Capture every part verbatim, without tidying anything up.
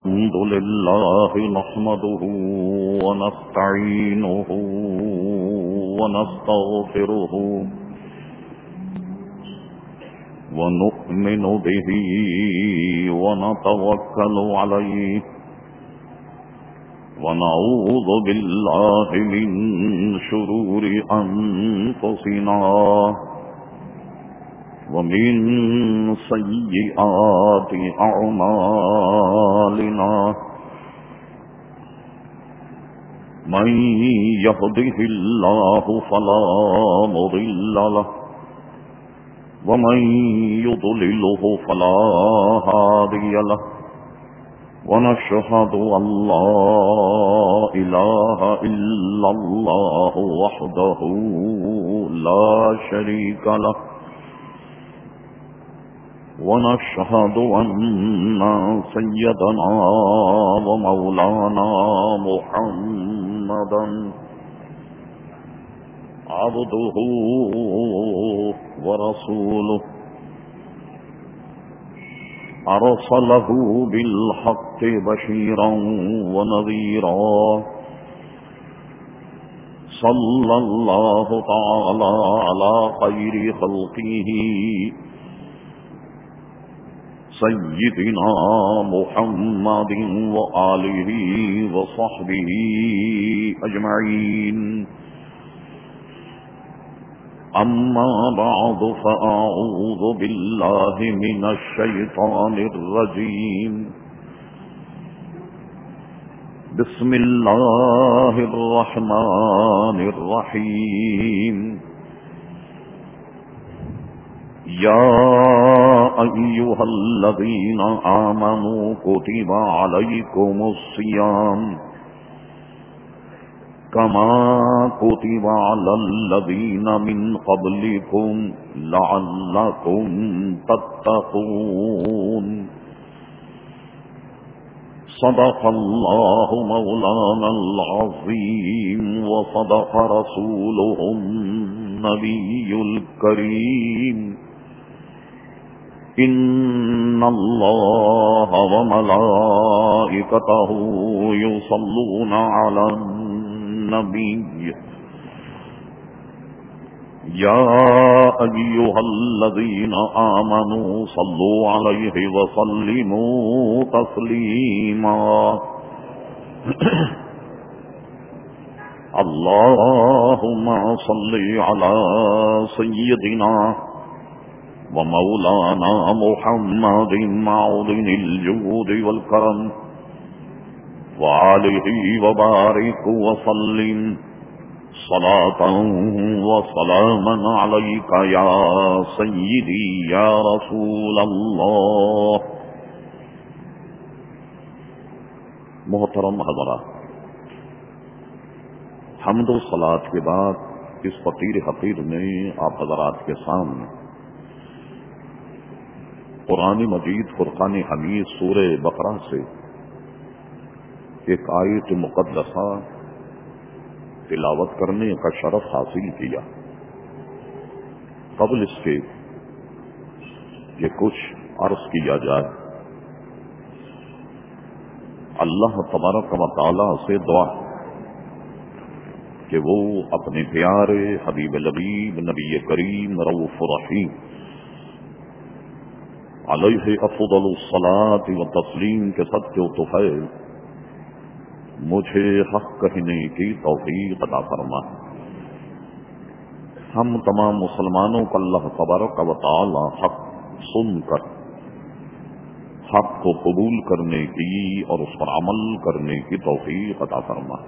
الحمد لله نحمده ونستعينه ونستغفره ونؤمن به ونتوكل عليه ونعوذ بالله من شرور أنفسنا ومن سيئات أعمالنا من يهده الله فلا مضل له ومن يضلله فلا هادي له ونشهد أن لا إله إلا الله وحده لا شريك له ونشهد أن سيدنا ومولانا محمدا عبده ورسوله أرسله بالحق بشيرا ونذيرا صلى الله تعالى على خير خلقه سيدنا محمد وآله وصحبه أجمعين أما بعد فأعوذ بالله من الشيطان الرجيم بسم الله الرحمن الرحيم يا أيها الذين آمنوا كتب عليكم الصيام كما كتب على الذين من قبلكم لعلكم تتقون صدق الله مولانا العظيم وصدق رسوله النبي الكريم إن الله وملائكته يصلون على النبي يا أيها الذين آمنوا صلوا عليه وسلموا تسليما اللهم صل على سيدنا ومولانا محمد معدن الجود والكرم وعليه وبارك وسلم صلاة وسلاما عليك يا سيدي يا رسول الله. محترم حضرات، حمد و صلاة کے بعد اس فقیر حقیر میں آپ حضرات کے سامنے قرآن مجید فرقان حمید سورہ بقرہ سے ایک آیت مقدسہ تلاوت کرنے کا شرف حاصل کیا. قبل اس کے کہ کچھ عرض کیا جائے، اللہ تبارک و تعالی سے دعا کہ وہ اپنے پیارے حبیب لبیب نبی کریم رؤوف رحیم علیہ افضل الصلاۃ و تسلیم کے صدقے و طفیل مجھے حق کہنے کی توفیق عطا فرما. ہم تمام مسلمانوں کو اللہ تبارک و تعالی حق سن کر حق کو قبول کرنے کی اور اس پر عمل کرنے کی توفیق عطا فرما.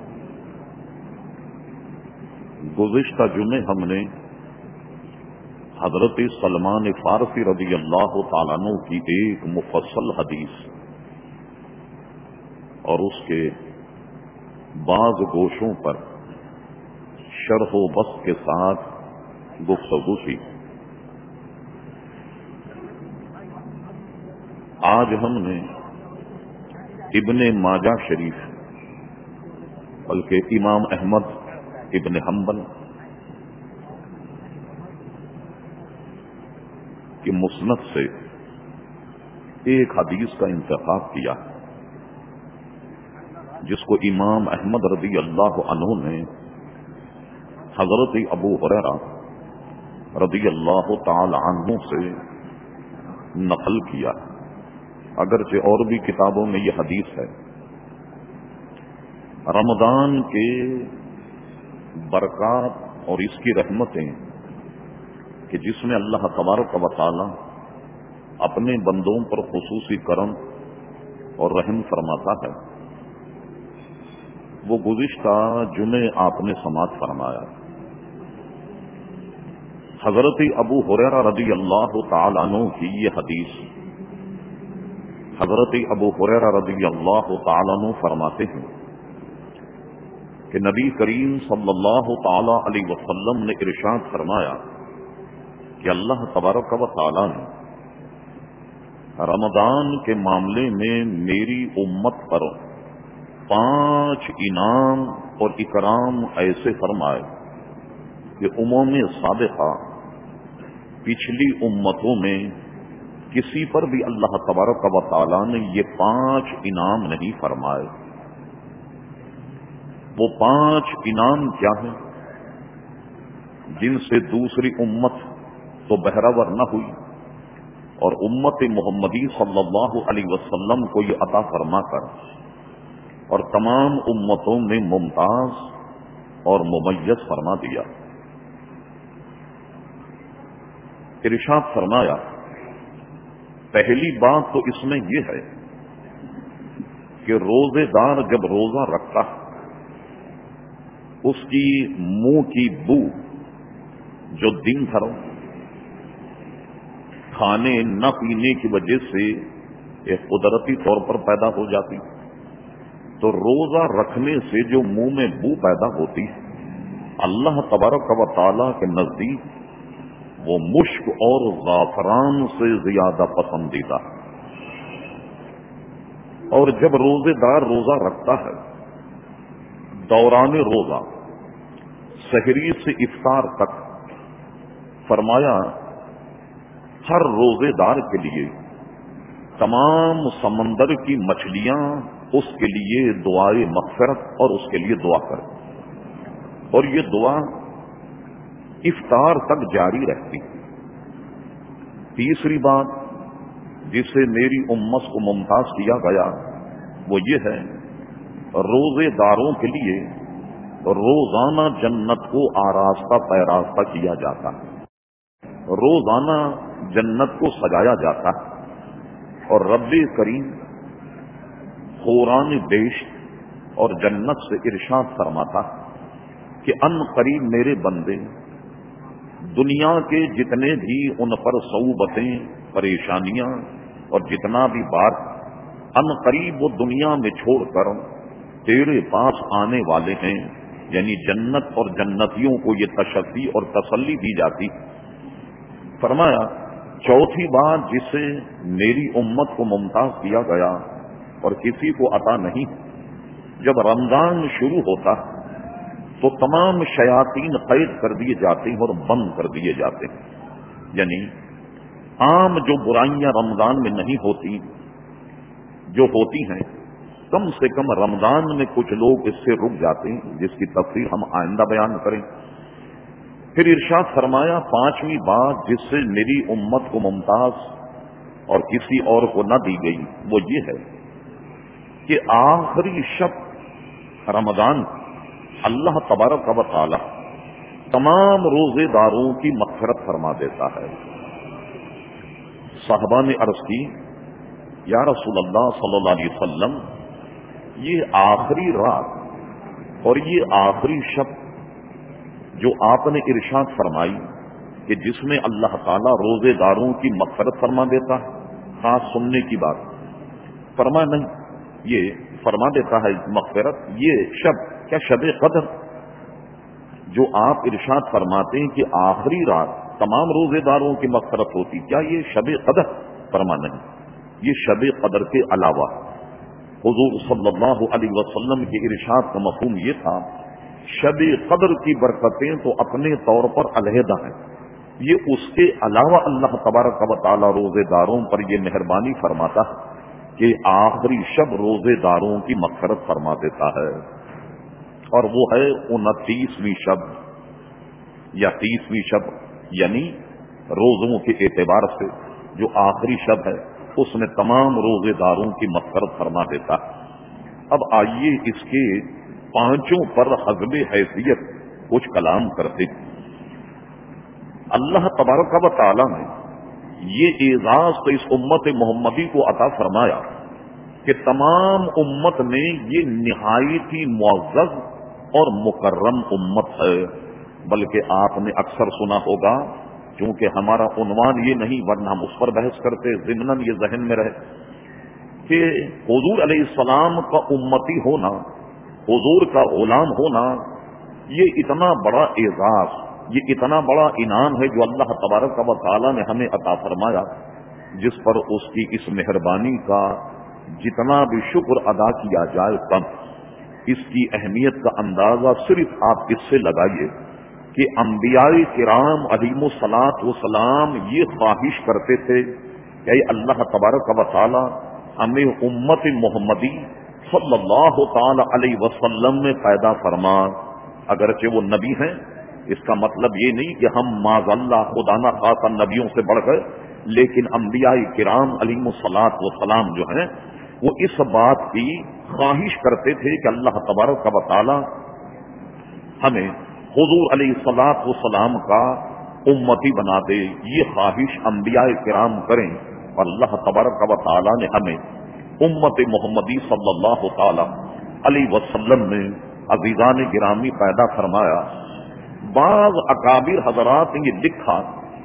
گزشتہ جمعے ہم نے حضرت سلمان فارسی رضی اللہ تعالیٰ عنہ کی ایک مفصل حدیث اور اس کے بعض گوشوں پر شرح و بسط کے ساتھ گفتگو کی. آج ہم نے ابن ماجہ شریف بلکہ امام احمد ابن حنبل کہ مسند سے ایک حدیث کا انتخاب کیا. جس کو امام احمد رضی اللہ عنہ نے حضرت ابو ہریرہ رضی اللہ تعالی عنہ سے نقل کیا، اگرچہ اور بھی کتابوں میں یہ حدیث ہے۔ رمضان کے برکات اور اس کی رحمتیں کہ جس میں اللہ تبارک و تعالی اپنے بندوں پر خصوصی کرم اور رحم فرماتا ہے، وہ گزشتہ جمعے آپ نے سماعت فرمایا۔ حضرت ابو ہریرہ رضی اللہ تعالی عنہ کی یہ حدیث، حضرت ابو ہریرہ رضی اللہ تعالی عنہ فرماتے ہیں کہ نبی کریم صلی اللہ تعالی علیہ وسلم نے ارشاد فرمایا کہ اللہ تبارک و تعالی نے رمضان کے معاملے میں میری امت پر پانچ انعام اور اکرام ایسے فرمائے کہ امم سابقہ پچھلی امتوں میں کسی پر بھی اللہ تبارک و تعالی نے یہ پانچ انعام نہیں فرمائے۔ وہ پانچ انعام کیا ہیں جن سے دوسری امت تو بہرور نہ ہوئی اور امت محمدی صلی اللہ علیہ وسلم کو یہ عطا فرما کر اور تمام امتوں میں ممتاز اور ممیز فرما دیا۔ ارشاد فرمایا، پہلی بات تو اس میں یہ ہے کہ روزے دار جب روزہ رکھتا ہے اس کی منہ کی بو جو دن بھر کھانے نہ پینے کی وجہ سے ایک قدرتی طور پر پیدا ہو جاتی، تو روزہ رکھنے سے جو منہ میں بو پیدا ہوتی ہے اللہ تبارک و تعالی کے نزدیک وہ مشک اور زعفران سے زیادہ پسندیدہ ہے۔ اور جب روزے دار روزہ رکھتا ہے دوران روزہ سحری سے افطار تک، فرمایا ہر روزے دار کے لیے تمام سمندر کی مچھلیاں اس کے لیے دعائے مغفرت اور اس کے لیے دعا کریں، اور یہ دعا افطار تک جاری رہتی۔ تیسری بات جس سے میری امت کو ممتاز کیا گیا وہ یہ ہے، روزے داروں کے لیے روزانہ جنت کو آراستہ پیراستہ کیا جاتا ہے، روزانہ جنت کو سجایا جاتا ہے، اور رب کریم قرآن بیشت اور جنت سے ارشاد فرماتا کہ ان قریب میرے بندے دنیا کے جتنے بھی ان پر صعوبتیں پریشانیاں اور جتنا بھی بار ان قریب وہ دنیا میں چھوڑ کر تیرے پاس آنے والے ہیں، یعنی جنت اور جنتیوں کو یہ تشفی اور تسلی دی جاتی۔ فرمایا چوتھی بات جس سے میری امت کو ممتاز کیا گیا اور کسی کو عطا نہیں، جب رمضان شروع ہوتا تو تمام شیاطین قید کر دیے جاتے ہیں اور بند کر دیے جاتے ہیں، یعنی عام جو برائیاں رمضان میں نہیں ہوتی جو ہوتی ہیں، کم سے کم رمضان میں کچھ لوگ اس سے رک جاتے ہیں، جس کی تفصیل ہم آئندہ بیان کریں۔ پھر ارشاد فرمایا پانچویں بات جس سے میری امت کو ممتاز اور کسی اور کو نہ دی گئی وہ یہ ہے کہ آخری شب رمضان اللہ تبارک و تعالی تمام روزے داروں کی مغفرت فرما دیتا ہے۔ صحابہ نے عرض کی یا رسول اللہ صلی اللہ علیہ وسلم، یہ آخری رات اور یہ آخری شب جو آپ نے ارشاد فرمائی کہ جس میں اللہ تعالیٰ روزے داروں کی مغفرت فرما دیتا ہے، خاص سننے کی بات فرما نہیں، یہ فرما دیتا ہے مغفرت، یہ شب کیا شب قدر جو آپ ارشاد فرماتے ہیں کہ آخری رات تمام روزے داروں کی مغفرت ہوتی، کیا یہ شب قدر؟ فرما نہیں، یہ شب قدر کے علاوہ حضور صلی اللہ علیہ وسلم کے ارشاد کا مفہوم یہ تھا شب قدر کی برکتیں تو اپنے طور پر علیحدہ ہیں، یہ اس کے علاوہ اللہ تبارک و تعالی روزے داروں پر یہ مہربانی فرماتا ہے کہ آخری شب روزے داروں کی مغفرت فرما دیتا ہے، اور وہ ہے انتیسویں شب یا تیسویں شب، یعنی روزوں کے اعتبار سے جو آخری شب ہے اس میں تمام روزے داروں کی مغفرت فرما دیتا ہے۔ اب آئیے اس کے پانچوں پر حسب حیثیت کچھ کلام کرتے۔ اللہ تبارک و تعالی نے یہ اعزاز تو اس امت محمدی کو عطا فرمایا کہ تمام امت میں یہ نہایت ہی معزز اور مکرم امت ہے، بلکہ آپ نے اکثر سنا ہوگا، چونکہ ہمارا عنوان یہ نہیں ورنہ ہم اس پر بحث کرتے، ضمناً یہ ذہن میں رہے کہ حضور علیہ السلام کا امتی ہونا، حضور کا غلام ہونا، یہ اتنا بڑا اعزاز، یہ اتنا بڑا انعام ہے جو اللہ تبارک و تعالی نے ہمیں عطا فرمایا، جس پر اس کی اس مہربانی کا جتنا بھی شکر ادا کیا جائے کم۔ اس کی اہمیت کا اندازہ صرف آپ اس سے لگائیے کہ انبیاء کرام علیہم الصلاۃ والسلام یہ خواہش کرتے تھے کہ اے اللہ تبارک و تعالی ہمیں امت محمدی صلی اللہ تعالی علیہ وسلم میں پیدا فرما۔ اگرچہ وہ نبی ہیں، اس کا مطلب یہ نہیں کہ ہم معاذ اللہ خدا نہ خواستہ نبیوں سے بڑھ گئے، لیکن انبیاء کرام علیہم الصلاۃ والسلام جو ہیں وہ اس بات کی خواہش کرتے تھے کہ اللہ تبارک و تعالی ہمیں حضور علیہ الصلاۃ والسلام کا امتی بنا دے۔ یہ خواہش انبیاء کرام کریں، اور اللہ تبارک و تعالی نے ہمیں امت محمدی صلی اللہ تعالی علیہ وسلم میں عزیزان گرامی پیدا فرمایا۔ بعض اکابر حضرات نے یہ لکھا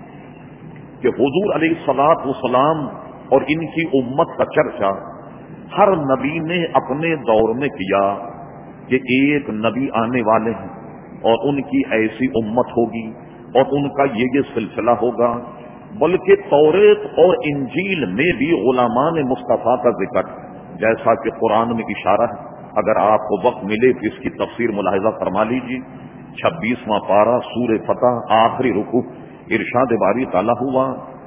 کہ حضور علیہ الصلاۃ والسلام اور ان کی امت کا چرچا ہر نبی نے اپنے دور میں کیا کہ ایک نبی آنے والے ہیں اور ان کی ایسی امت ہوگی اور ان کا یہ یہ سلسلہ ہوگا، بلکہ توریت اور انجیل میں بھی غلامان مصطفیٰ کا ذکر، جیسا کہ قرآن میں اشارہ ہے۔ اگر آپ کو وقت ملے تو اس کی تفسیر ملاحظہ فرما لیجیے۔ چھبیسواں پارہ سورہ فتح آخری رکوع، ارشاد باری تعالیٰ ہوا،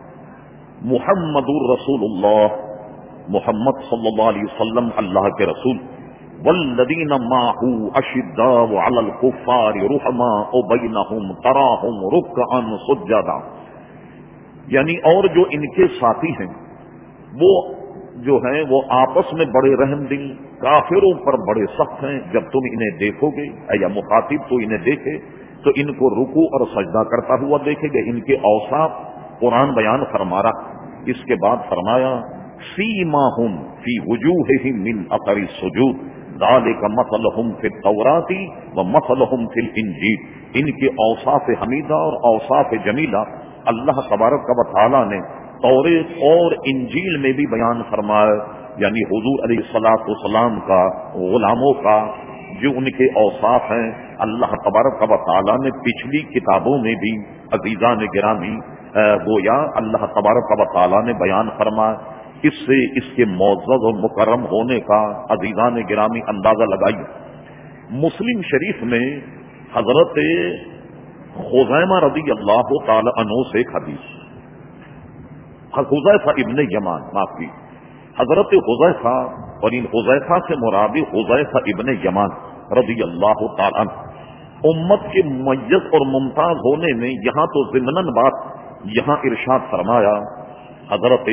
محمد الرسول اللہ، محمد صلی اللہ علیہ وسلم اللہ کے رسول، والذین معہ اشداء علی الکفار رحماء بینہم تراہم رکعا سجدا، یعنی اور جو ان کے ساتھی ہیں وہ جو ہیں وہ آپس میں بڑے رحم دل، کافروں پر بڑے سخت ہیں۔ جب تم انہیں دیکھو گے یا مخاطب تو انہیں دیکھے تو ان کو رکوع اور سجدہ کرتا ہوا دیکھے گے۔ ان کے اوصاف قرآن بیان فرما رہا۔ اس کے بعد فرمایا سیماہم فی وجوہہم من اثر السجود ذالک مثلہم فی التوراۃ ومثلہم فی الانجیل۔ ان کے اوصاف حمیدہ اور اوصاف جمیلہ اللہ تبارک و تعالی نے توریت اور انجیل میں بھی بیان فرمایا، یعنی حضور علیہ الصلاۃ والسلام کا غلاموں کا جو ان کے اوصاف ہیں اللہ تبارک و تعالی نے پچھلی کتابوں میں بھی عزیزان گرامی گویا اللہ تبارک و تعالی نے بیان فرمایا۔ اس سے اس کے معزز اور مکرم ہونے کا عزیزان گرامی اندازہ لگائیے۔ مسلم شریف میں حضرت خزیمہ رضی اللہ تعالی عنہ سے ایک حدیث، حذیفہ ابن یمان معاف کی حضرت حذیفہ، اور ان حذیفہ سے مراد حذیفہ ابن یمان رضی اللہ تعالی عنہ، امت کے ممیز اور ممتاز ہونے میں یہاں تو ضمناً بات یہاں ارشاد فرمایا، حضرت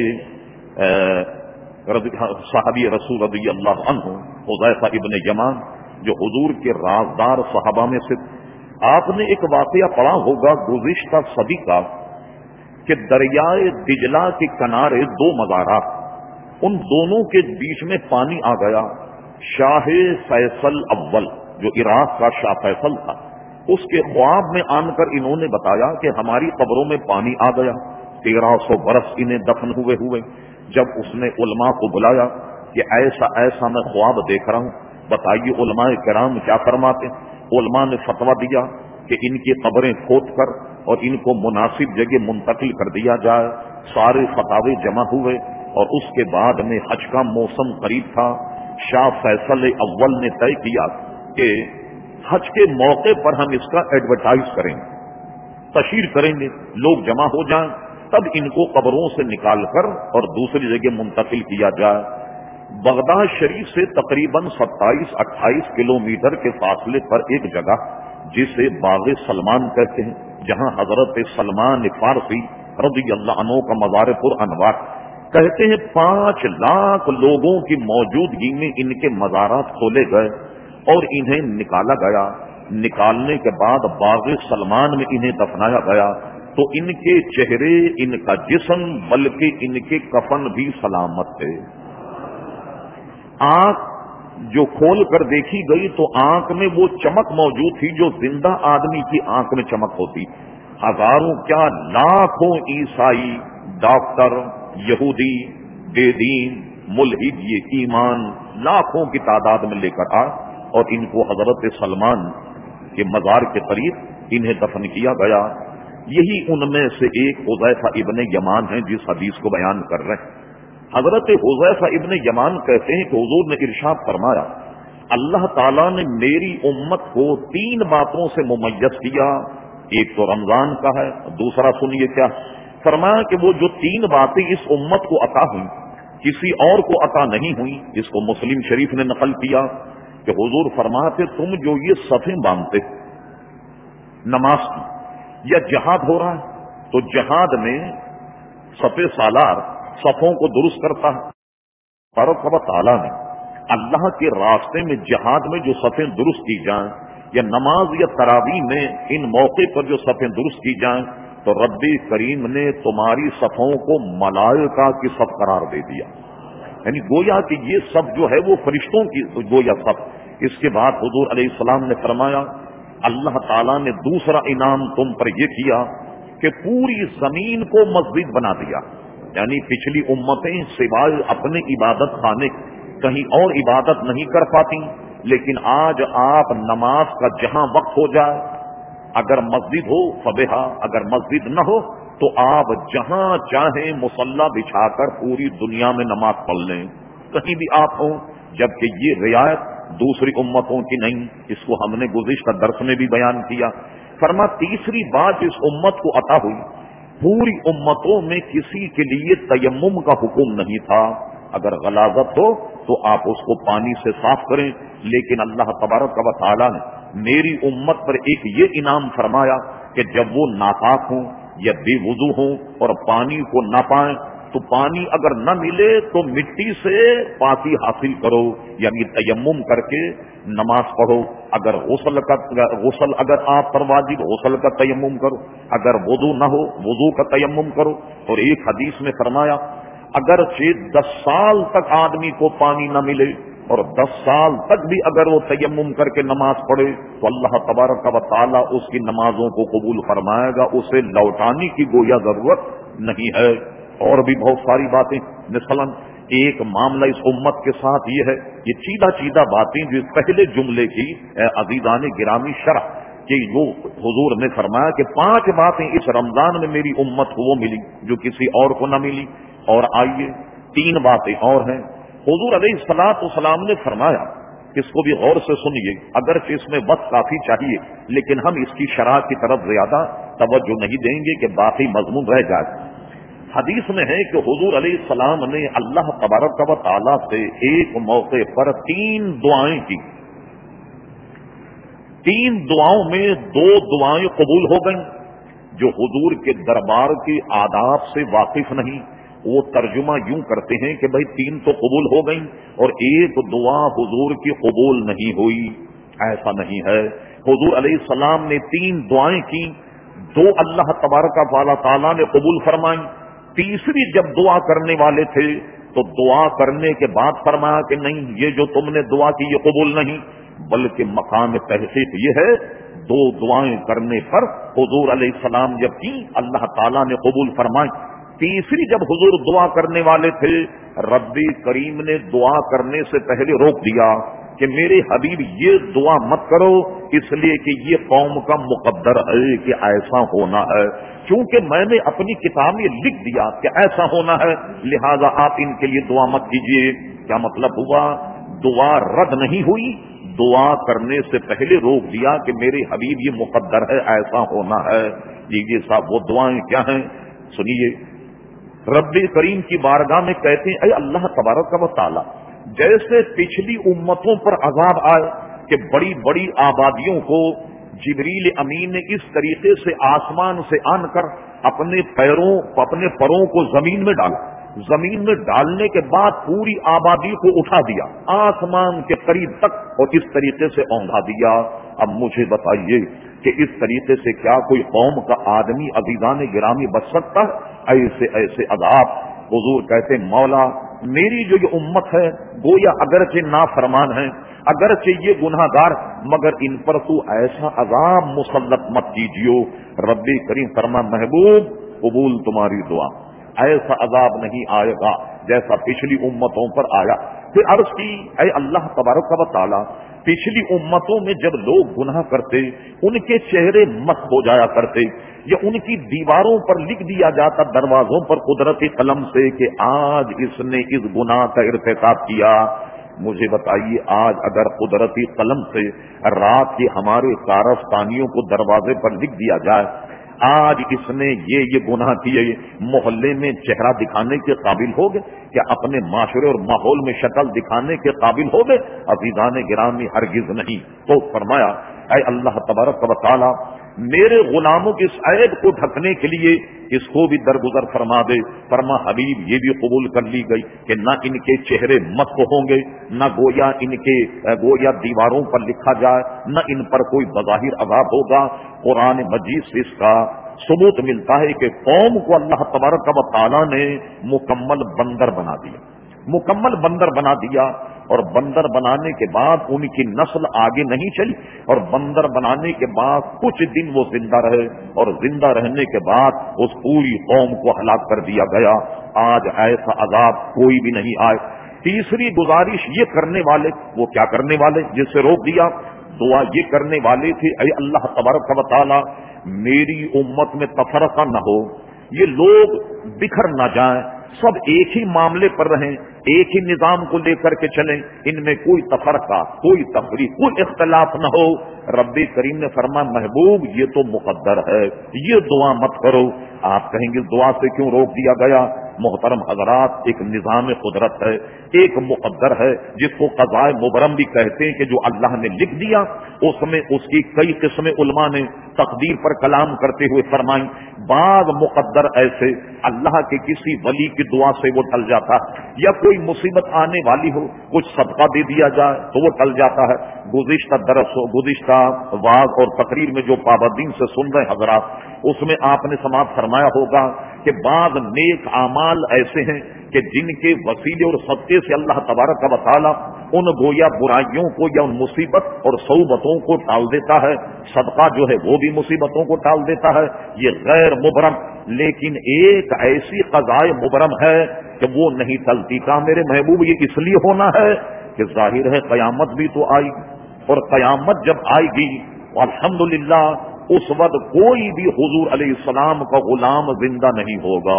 صحابی رسول رضی اللہ عنہ حذیفہ ابن یمان جو حضور کے رازدار صحابہ میں سے، آپ نے ایک واقعہ پڑھا ہوگا گزشتہ صدی کا کہ دریائے دجلہ کے کنارے دو مزارات، ان دونوں کے بیچ میں پانی آ گیا۔ شاہ فیصل اول جو عراق کا شاہ فیصل تھا، اس کے خواب میں آن کر انہوں نے بتایا کہ ہماری قبروں میں پانی آ گیا، تیرہ سو برس انہیں دفن ہوئے ہوئے۔ جب اس نے علماء کو بلایا کہ ایسا ایسا میں خواب دیکھ رہا ہوں، بتائیے علماء کرام کیا فرماتے ہیں۔ علماء نے فتویٰ دیا کہ ان کی قبریں کھود کر اور ان کو مناسب جگہ منتقل کر دیا جائے۔ سارے فتاوے جمع ہوئے اور اس کے بعد میں حج کا موسم قریب تھا۔ شاہ فیصل اول نے طے کیا کہ حج کے موقع پر ہم اس کا ایڈورٹائز کریں گے، تشہیر کریں گے، لوگ جمع ہو جائیں، تب ان کو قبروں سے نکال کر اور دوسری جگہ منتقل کیا جائے۔ بغداد شریف سے تقریباً ستائیس اٹھائیس کلومیٹر کے فاصلے پر ایک جگہ جسے باغ سلمان کہتے ہیں، جہاں حضرت سلمان فارسی رضی اللہ عنہ کا مزار پر انوار، کہتے ہیں پانچ لاکھ لوگوں کی موجودگی میں ان کے مزارات کھولے گئے اور انہیں نکالا گیا۔ نکالنے کے بعد باغ سلمان میں انہیں دفنایا گیا تو ان کے چہرے، ان کا جسم، بلکہ ان کے کفن بھی سلامت تھے۔ آنکھ جو کھول کر دیکھی گئی تو آنکھ میں وہ چمک موجود تھی جو زندہ آدمی کی آنکھ میں چمک ہوتی۔ ہزاروں کیا لاکھوں عیسائی، ڈاکٹر، یہودی، بے دین، ملحد، یہ ایمان لاکھوں کی تعداد میں لے کر آ اور ان کو حضرت سلمان کے مزار کے قریب انہیں دفن کیا گیا۔ یہی ان میں سے ایک حذیفہ ابن یمان ہیں جس حدیث کو بیان کر رہے ہیں۔ حضرت حذیفہ ابن یمان کہتے ہیں کہ حضور نے ارشاد فرمایا، اللہ تعالیٰ نے میری امت کو تین باتوں سے ممیز کیا، ایک تو رمضان کا ہے، دوسرا سنیے کیا فرمایا کہ وہ جو تین باتیں اس امت کو عطا ہوئی کسی اور کو عطا نہیں ہوئی۔ اس کو مسلم شریف نے نقل کیا کہ حضور فرماتے تم جو یہ صفیں باندھتے نماز کی یا جہاد ہو رہا ہے تو جہاد میں صف سالار صفوں کو درست کرتا ہے، اور تعالیٰ نے اللہ کے راستے میں جہاد میں جو صفیں درست کی جائیں یا نماز یا تراویح میں ان موقع پر جو صفیں درست کی جائیں تو رب کریم نے تمہاری صفوں کو ملائکہ کی صف قرار دے دیا، یعنی گویا کہ یہ صف جو ہے وہ فرشتوں کی گویا صف۔ اس کے بعد حضور علیہ السلام نے فرمایا اللہ تعالیٰ نے دوسرا انعام تم پر یہ کیا کہ پوری زمین کو مسجد بنا دیا، یعنی پچھلی امتیں سوائے اپنے عبادت خانے کہیں اور عبادت نہیں کر پاتی، لیکن آج آپ نماز کا جہاں وقت ہو جائے، اگر مسجد ہو فبہا، اگر مسجد نہ ہو تو آپ جہاں چاہیں مصلی بچھا کر پوری دنیا میں نماز پڑھ لیں، کہیں بھی آپ ہوں، جبکہ یہ رعایت دوسری امتوں کی نہیں۔ اس کو ہم نے گزشتہ درس میں بھی بیان کیا۔ فرما تیسری بات اس امت کو عطا ہوئی، پوری امتوں میں کسی کے لیے تیمم کا حکم نہیں تھا، اگر غلاظت ہو تو آپ اس کو پانی سے صاف کریں، لیکن اللہ تبارک و تعالیٰ نے میری امت پر ایک یہ انعام فرمایا کہ جب وہ ناپاک ہوں یا بے وضو ہوں اور پانی کو نہ پائیں تو پانی اگر نہ ملے تو مٹی سے پاکی حاصل کرو، یعنی تیمم کر کے نماز پڑھو۔ اگر غسل کا غسل اگر آپ پر واجب غسل کا تیمم کرو، اگر وضو نہ ہو وضو کا تیمم کرو۔ اور ایک حدیث میں فرمایا اگر دس سال تک آدمی کو پانی نہ ملے اور دس سال تک بھی اگر وہ تیمم کر کے نماز پڑھے تو اللہ تبارک و تعالیٰ اس کی نمازوں کو قبول فرمائے گا، اسے لوٹانے کی گویا ضرورت نہیں ہے۔ اور بھی بہت ساری باتیں، مثلا ایک معاملہ اس امت کے ساتھ یہ ہے، یہ چیدہ چیدہ باتیں جو پہلے جملے کی عزیزان گرامی شرح کہ وہ حضور نے فرمایا کہ پانچ باتیں اس رمضان میں میری امت کو وہ ملی جو کسی اور کو نہ ملی۔ اور آئیے تین باتیں اور ہیں۔ حضور علیہ الصلوۃ والسلام نے فرمایا، اس کو بھی غور سے سنیے، اگرچہ اس میں وقت کافی چاہیے لیکن ہم اس کی شرح کی طرف زیادہ توجہ نہیں دیں گے کہ باقی مضمون رہ جائے۔ حدیث میں ہے کہ حضور علیہ السلام نے اللہ تبارک و تعالیٰ سے ایک موقع پر تین دعائیں کی، تین دعاؤں میں دو دعائیں قبول ہو گئیں۔ جو حضور کے دربار کے آداب سے واقف نہیں وہ ترجمہ یوں کرتے ہیں کہ بھئی تین تو قبول ہو گئیں اور ایک دعا حضور کی قبول نہیں ہوئی، ایسا نہیں ہے۔ حضور علیہ السلام نے تین دعائیں کی، دو اللہ تبارک و تعالیٰ نے قبول فرمائیں، تیسری جب دعا کرنے والے تھے تو دعا کرنے کے بعد فرمایا کہ نہیں یہ جو تم نے دعا کی یہ قبول نہیں، بلکہ مقام تحقیق یہ ہے دو دعائیں کرنے پر حضور علیہ السلام جب کی اللہ تعالیٰ نے قبول فرمائی۔ تیسری جب حضور دعا کرنے والے تھے رب کریم نے دعا کرنے سے پہلے روک دیا کہ میرے حبیب یہ دعا مت کرو، اس لیے کہ یہ قوم کا مقدر ہے کہ ایسا ہونا ہے، چونکہ میں نے اپنی کتاب میں لکھ دیا کہ ایسا ہونا ہے، لہذا آپ ان کے لیے دعا مت کیجیے۔ کیا مطلب ہوا؟ دعا رد نہیں ہوئی، دعا کرنے سے پہلے روک دیا کہ میرے حبیب یہ مقدر ہے ایسا ہونا ہے۔ یہ صاحب وہ دعائیں کیا ہیں سنیے۔ رب کریم کی بارگاہ میں کہتے ہیں اے اللہ تبارک و تعالی جیسے پچھلی امتوں پر عذاب آئے کہ بڑی بڑی آبادیوں کو جبریل امین نے اس طریقے سے آسمان سے آن کر اپنے پیروں اپنے پروں کو زمین میں ڈالا، زمین میں ڈالنے کے بعد پوری آبادی کو اٹھا دیا آسمان کے قریب تک اور اس طریقے سے اونگھا دیا۔ اب مجھے بتائیے کہ اس طریقے سے کیا کوئی قوم کا آدمی عزیزان گرامی بچ سکتا ہے ایسے ایسے عذاب؟ حضور کہتے مولا میری جو یہ امت ہے گویا اگرچہ نافرمان ہے، اگرچہ یہ گناہ گار، مگر ان پر تو ایسا عذاب مسلط مت کیجیو۔ رب کریم فرما محبوب قبول تمہاری دعا، ایسا عذاب نہیں آئے گا جیسا پچھلی امتوں پر آیا۔ پھر عرض کی اے اللہ تبارک و تعالی، پچھلی امتوں میں جب لوگ گناہ کرتے ان کے چہرے مس ہو جایا کرتے یا ان کی دیواروں پر لکھ دیا جاتا دروازوں پر قدرتی قلم سے کہ آج اس نے اس گناہ کا ارتکاب کیا۔ مجھے بتائیے آج اگر قدرتی قلم سے رات کے ہمارے کارستانیوں کو دروازے پر لکھ دیا جائے آج اس نے یہ یہ گناہ کیے، محلے میں چہرہ دکھانے کے قابل ہو گئے کیا؟ اپنے معاشرے اور ماحول میں شکل دکھانے کے قابل ہو گئے؟ عزیزان گرامی ہرگز نہیں۔ تو فرمایا اے اللہ تبارک و تعالی میرے غلاموں کے اس عیب کو ڈھکنے کے لیے اس کو بھی درگزر فرما دے۔ فرما حبیب یہ بھی قبول کر لی گئی کہ نہ ان کے چہرے مست ہوں گے، نہ گویا ان کے گویا دیواروں پر لکھا جائے، نہ ان پر کوئی بظاہر عذاب ہوگا۔ قرآن مجید سے اس کا ثبوت ملتا ہے کہ قوم کو اللہ تبارک و تعالیٰ نے مکمل بندر بنا دیا، مکمل بندر بنا دیا، اور بندر بنانے کے بعد ان کی نسل آگے نہیں چلی، اور بندر بنانے کے بعد کچھ دن وہ زندہ رہے، اور زندہ رہنے کے بعد اس پوری قوم کو ہلاک کر دیا گیا۔ آج ایسا عذاب کوئی بھی نہیں آئے۔ تیسری گزارش یہ کرنے والے، وہ کیا کرنے والے جس سے روک دیا؟ دعا یہ کرنے والے تھے اے اللہ تبارک و تعالی میری امت میں تفرقہ نہ ہو، یہ لوگ بکھر نہ جائیں، سب ایک ہی معاملے پر رہیں، ایک ہی نظام کو لے کر کے چلیں، ان میں کوئی تفرقہ، کوئی تفریق، کوئی اختلاف نہ ہو۔ رب کریم نے فرمایا محبوب یہ تو مقدر ہے، یہ دعا مت کرو۔ آپ کہیں گے دعا سے کیوں روک دیا گیا؟ محترم حضرات ایک نظام قدرت ہے، ایک مقدر ہے جس کو قضاء مبرم بھی کہتے ہیں کہ جو اللہ نے لکھ دیا اس میں اس کی کئی قسم علماء نے تقدیر پر کلام کرتے ہوئے فرمائی۔ بعض مقدر ایسے اللہ کے کسی ولی کی دعا سے وہ ٹل جاتا ہے، یا کوئی مصیبت آنے والی ہو کچھ صدقہ دے دیا جائے تو وہ ٹل جاتا ہے۔ گزشتہ درس و گزشتہ واعظ اور تقریر میں جو پابندین سے سن رہے حضرات اس میں آپ نے سماعت فرمایا ہوگا کہ بعض نیک اعمال ایسے ہیں کہ جن کے وسیلے اور صدقے سے اللہ تبارک و تعالی ان گویا برائیوں کو یا ان مصیبت اور صعوبتوں کو ٹال دیتا ہے۔ صدقہ جو ہے وہ بھی مصیبتوں کو ٹال دیتا ہے، یہ غیر مبرم۔ لیکن ایک ایسی قضاء مبرم ہے کہ وہ نہیں ٹلتی۔ کا میرے محبوب یہ اس لیے ہونا ہے کہ ظاہر ہے قیامت بھی تو آئی، اور قیامت جب آئے گی الحمدللہ اس وقت کوئی بھی حضور علیہ السلام کا غلام زندہ نہیں ہوگا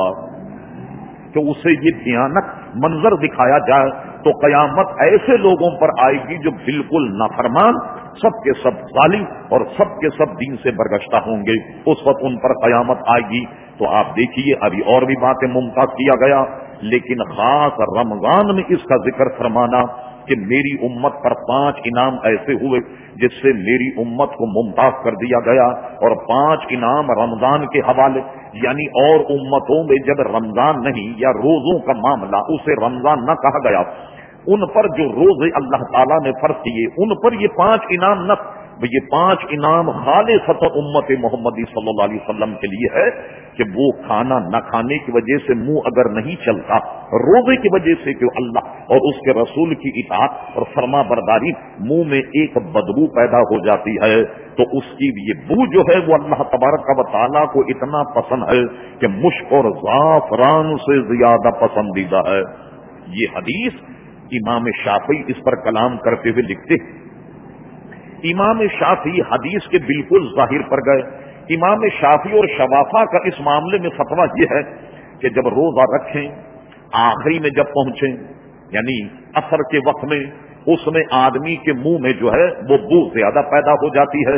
کہ اسے یہ بھیانک منظر دکھایا جائے۔ تو قیامت ایسے لوگوں پر آئے گی جو بالکل نافرمان، سب کے سب ظالم اور سب کے سب دین سے برگشتہ ہوں گے، اس وقت ان پر قیامت آئے گی۔ تو آپ دیکھیے ابھی اور بھی باتیں ممتاز کیا گیا، لیکن خاص رمضان میں اس کا ذکر فرمانا کہ میری امت پر پانچ انعام ایسے ہوئے جس سے میری امت کو ممتاز کر دیا گیا، اور پانچ انعام رمضان کے حوالے، یعنی اور امتوں میں جب رمضان نہیں یا روزوں کا معاملہ اسے رمضان نہ کہا گیا، ان پر جو روزے اللہ تعالیٰ نے فرض کیے ان پر یہ پانچ انعام نہ، یہ پانچ انعام خالصۃ امت محمدی صلی اللہ علیہ وسلم کے لیے ہے کہ وہ کھانا نہ کھانے کی وجہ سے منہ اگر نہیں چلتا، روزے کی وجہ سے کہ اللہ اور اس کے رسول کی اطاعت اور فرما برداری منہ میں ایک بدبو پیدا ہو جاتی ہے، تو اس کی یہ بو جو ہے وہ اللہ تبارک و تعالیٰ کو اتنا پسند ہے کہ مشک اور زعفران سے زیادہ پسندیدہ ہے۔ یہ حدیث امام شافعی اس پر کلام کرتے ہوئے لکھتے ہیں۔ امام شافعی حدیث کے بالکل ظاہر پر گئے۔ امام شافعی اور شوافہ کا اس معاملے میں فتویٰ یہ ہے کہ جب روزہ رکھیں آخری میں جب پہنچیں یعنی عصر کے وقت میں، اس میں آدمی کے منہ میں جو ہے وہ بو زیادہ پیدا ہو جاتی ہے،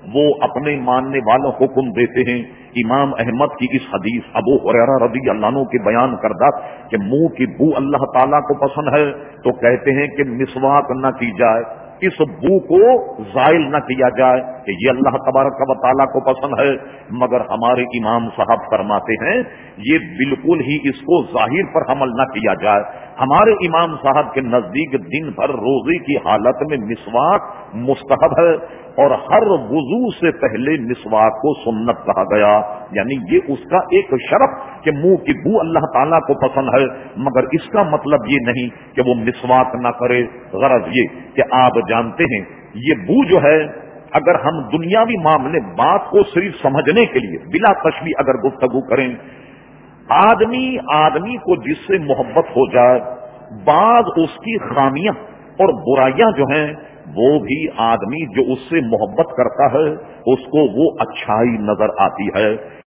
وہ اپنے ماننے والوں کو حکم دیتے ہیں. امام احمد کی اس حدیث ابو ہریرہ رضی اللہ عنہ کے بیان کردہ کہ منہ کی بو اللہ تعالیٰ کو پسند ہے تو کہتے ہیں کہ مسواک نہ کی جائے, اس بو کو زائل نہ کیا جائے کہ یہ اللہ تبارک و تعالیٰ کو پسند ہے. مگر ہمارے امام صاحب فرماتے ہیں یہ بالکل ہی اس کو ظاہر پر عمل نہ کیا جائے. ہمارے امام صاحب کے نزدیک دن بھر روزے کی حالت میں مسواک مستحب ہے, اور ہر وضو سے پہلے مسواک کو سنت کہا گیا. یعنی یہ اس کا ایک شرف کہ منہ کی بو اللہ تعالیٰ کو پسند ہے, مگر اس کا مطلب یہ نہیں کہ وہ مسواک نہ کرے. غرض یہ کہ آپ جانتے ہیں یہ بو جو ہے, اگر ہم دنیاوی معاملے بات کو صرف سمجھنے کے لیے بلا تشبیہ اگر گفتگو کریں, آدمی آدمی کو جس سے محبت ہو جائے, بعض اس کی خامیاں اور برائیاں جو ہیں وہ بھی آدمی جو اس سے محبت کرتا ہے اس کو وہ اچھائی نظر آتی ہے.